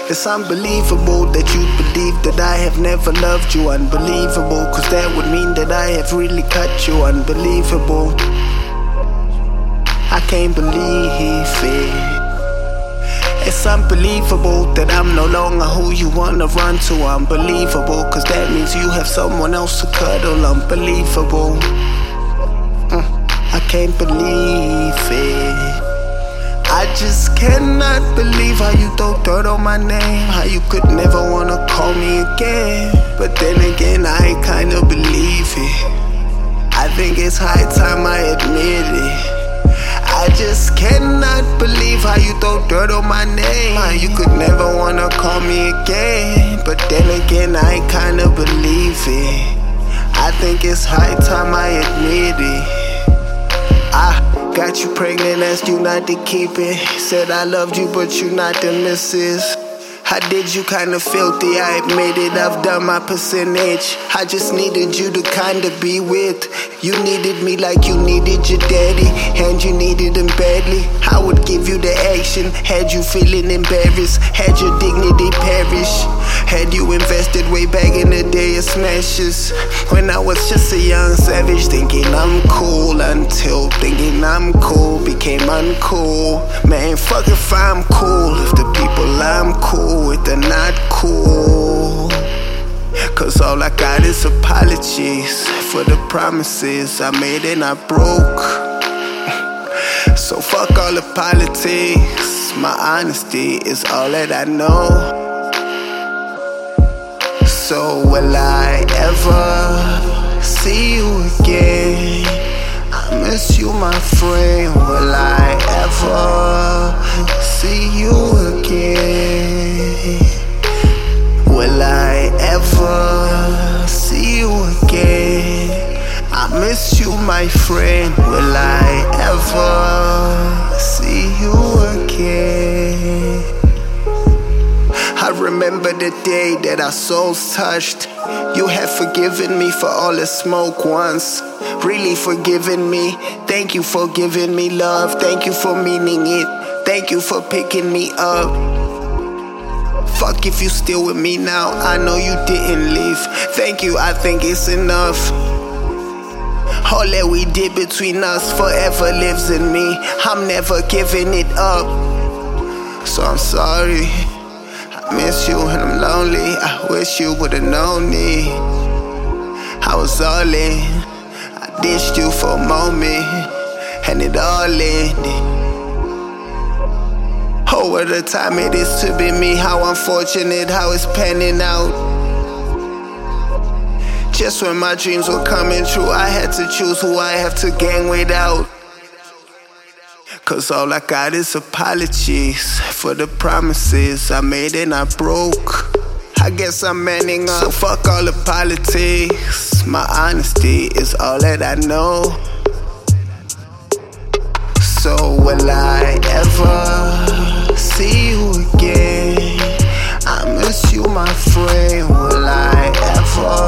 It's unbelievable that you believe that I have never loved you. Unbelievable, cause that would mean that I have really cut you. Unbelievable, I can't believe it. It's unbelievable that I'm no longer who you wanna run to. Unbelievable, cause that means you have someone else to cuddle. Unbelievable, I can't believe it. I just cannot believe how you throw dirt on my name, how you could never wanna call me again. But then again, I kinda believe it. I think it's high time I admit it. I just cannot believe how you throw dirt on my name, how you could never wanna call me again. But then again, I kinda believe it. I think it's high time I admit it. I got you pregnant, asked you not to keep it. Said I loved you, but you not the missus. I did you kinda filthy, I admit it, I've done my percentage. I just needed you to kinda be with. You needed me like you needed your daddy, and you needed him badly. I would give you the action, had you feeling embarrassed, had your dignity perish. Had you invested way back in the day of smashes, when I was just a young savage, thinking I'm cool, until thinking I'm cool became uncool. Man, fuck if I'm cool, if the people I'm cool with are not cool. Cause all I got is apologies for the promises I made and I broke. So fuck all the politics, my honesty is all that I know. So will I ever see you again? I miss you, my friend. Will I ever see you again? Will I ever see you again? I miss you, my friend. Will I ever see you again? I remember the day that our souls touched. You have forgiven me for all the smoke once. Really forgiven me. Thank you for giving me love. Thank you for meaning it. Thank you for picking me up. Fuck if you still with me now. I know you didn't leave. Thank you, I think it's enough. All that we did between us forever lives in me. I'm never giving it up. So I'm sorry. I miss you and I'm lonely. I wish you would've known me. I was all in. I ditched you for a moment, and it all ended. Oh, what a time it is to be me. How unfortunate, how it's panning out. Just when my dreams were coming true, I had to choose who I have to gang without. Cause all I got is apologies for the promises I made and I broke. I guess I'm manning up. So fuck all the politics, my honesty is all that I know. So will I ever see you again? I miss you, my friend. Will I ever